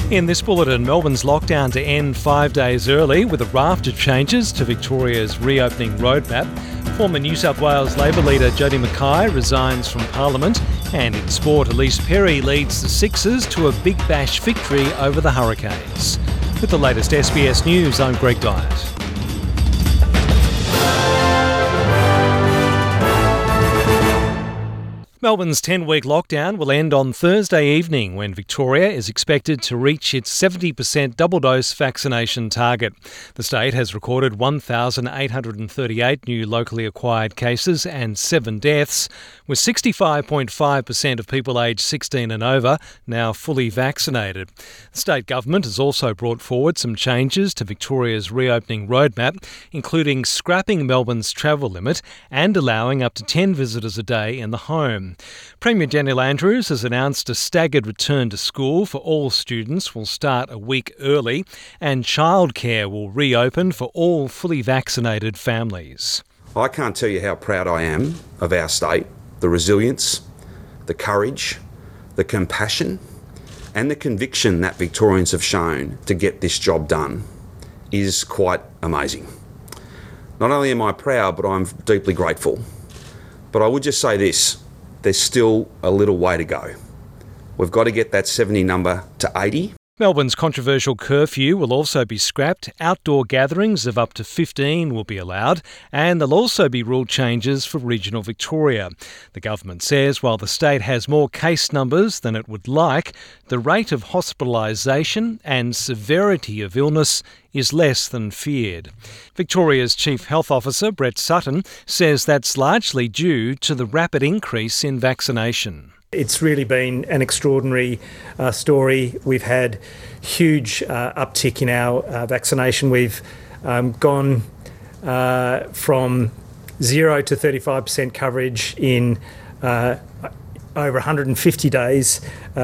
In this bulletin, Melbourne's lockdown to end 5 days early with a raft of changes to Victoria's reopening roadmap. Former New South Wales Labor leader Jody Mackay resigns from Parliament. And in sport, Elise Perry leads the Sixers to a Big Bash victory over the Hurricanes. With the latest SBS News, I'm Greg Dyett. Melbourne's 10-week lockdown will end on Thursday evening when Victoria is expected to reach its 70% double-dose vaccination target. The state has recorded 1,838 new locally acquired cases and 7 deaths, with 65.5% of people aged 16 and over now fully vaccinated. The state government has also brought forward some changes to Victoria's reopening roadmap, including scrapping Melbourne's travel limit and allowing up to 10 visitors a day in the home. Premier Daniel Andrews has announced a staggered return to school for all students will start a week early, and childcare will reopen for all fully vaccinated families. I can't tell you how proud I am of our state, the resilience, the courage, the compassion and the conviction that Victorians have shown to get this job done is quite amazing. Not only am I proud, but I'm deeply grateful. But I would just say this. There's still a little way to go. We've got to get that 70 number to 80. Melbourne's controversial curfew will also be scrapped. Outdoor gatherings of up to 15 will be allowed, and there'll also be rule changes for regional Victoria. The government says while the state has more case numbers than it would like, the rate of hospitalisation and severity of illness is less than feared. Victoria's Chief Health Officer, Brett Sutton, says that's largely due to the rapid increase in vaccination. It's really been an extraordinary story. We've had huge uptick in our vaccination. We've gone from 0 to 35% coverage in over 150 days,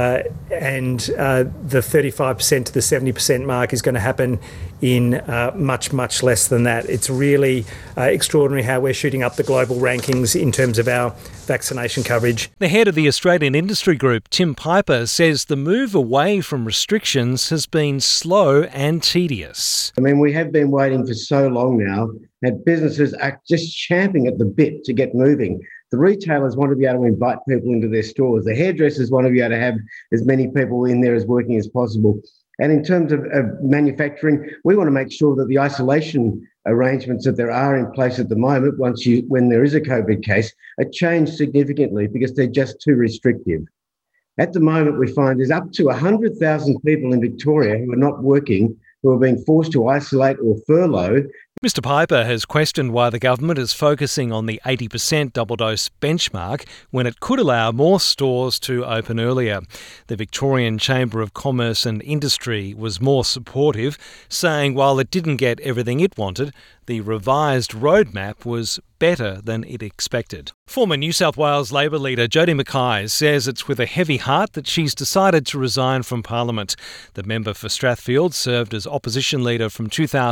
and the 35% to the 70% mark is going to happen in much less than that. It's really extraordinary how we're shooting up the global rankings in terms of our vaccination coverage. The head of the Australian Industry Group, Tim Piper, says the move away from restrictions has been slow and tedious. I mean, we have been waiting for so long now, and businesses are just champing at the bit to get moving. The retailers want to be able to invite people into their stores. The hairdressers want to be able to have as many people in there as working as possible. And in terms of manufacturing, we want to make sure that the isolation arrangements that there are in place at the moment, when there is a COVID case, are changed significantly because they're just too restrictive. At the moment, we find there's up to 100,000 people in Victoria who are not working, who are being forced to isolate or furlough. Mr Piper has questioned why the government is focusing on the 80% double-dose benchmark when it could allow more stores to open earlier. The Victorian Chamber of Commerce and Industry was more supportive, saying while it didn't get everything it wanted, the revised roadmap was better than it expected. Former New South Wales Labor leader Jody Mackay says it's with a heavy heart that she's decided to resign from Parliament. The member for Strathfield served as opposition leader from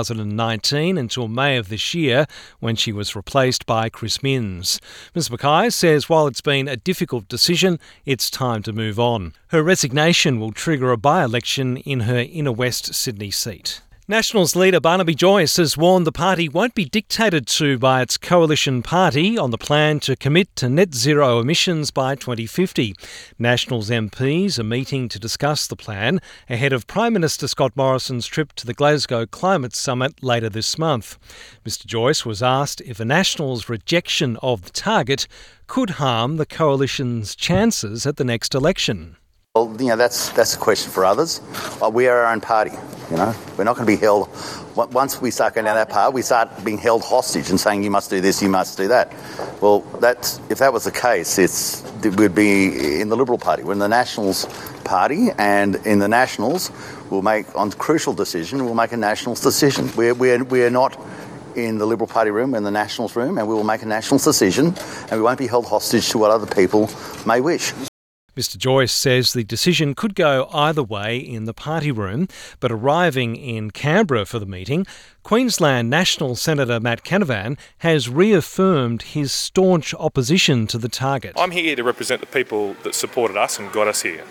2019 until May of this year, when she was replaced by Chris Minns. Ms Mackay says while it's been a difficult decision, it's time to move on. Her resignation will trigger a by-election in her inner West Sydney seat. Nationals leader Barnaby Joyce has warned the party won't be dictated to by its coalition party on the plan to commit to net zero emissions by 2050. Nationals MPs are meeting to discuss the plan ahead of Prime Minister Scott Morrison's trip to the Glasgow Climate Summit later this month. Mr Joyce was asked if a Nationals' rejection of the target could harm the coalition's chances at the next election. Well, that's a question for others. We are our own party, We're not going to be held. Once we start going down that path, we start being held hostage and saying you must do this, you must do that. Well, if that was the case, it would be in the Liberal Party. We're in the Nationals Party, and in the Nationals, we'll make a crucial Nationals decision. We're not in the Liberal Party room, in the Nationals room, and we will make a Nationals decision, and we won't be held hostage to what other people may wish. Mr Joyce says the decision could go either way in the party room, but arriving in Canberra for the meeting, Queensland National Senator Matt Canavan has reaffirmed his staunch opposition to the target. I'm here to represent the people that supported us and got us here.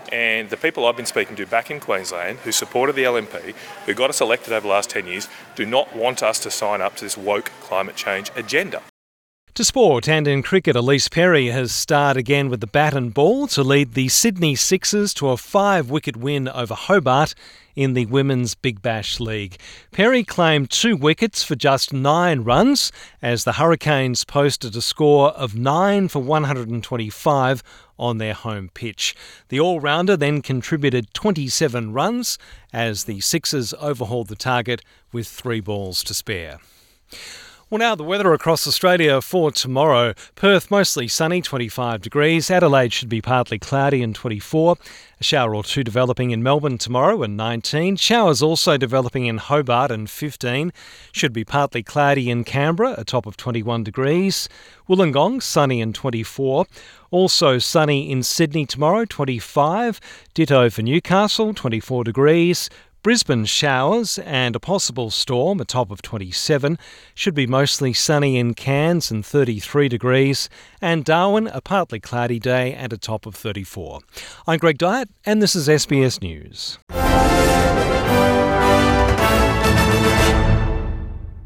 And the people I've been speaking to back in Queensland who supported the LNP, who got us elected over the last 10 years, do not want us to sign up to this woke climate change agenda. To sport, and in cricket, Elise Perry has starred again with the bat and ball to lead the Sydney Sixers to a 5-wicket win over Hobart in the Women's Big Bash League. Perry claimed 2 wickets for just 9 runs as the Hurricanes posted a score of 9 for 125 on their home pitch. The all-rounder then contributed 27 runs as the Sixers overhauled the target with 3 balls to spare. Well, now the weather across Australia for tomorrow. Perth mostly sunny, 25 degrees. Adelaide should be partly cloudy and 24. A shower or 2 developing in Melbourne tomorrow and 19. Showers also developing in Hobart and 15. Should be partly cloudy in Canberra, a top of 21 degrees. Wollongong, sunny and 24. Also sunny in Sydney tomorrow, 25. Ditto for Newcastle, 24 degrees. Brisbane showers and a possible storm, a top of 27. Should be mostly sunny in Cairns and 33 degrees. And Darwin, a partly cloudy day and a top of 34. I'm Greg Dyett and this is SBS News.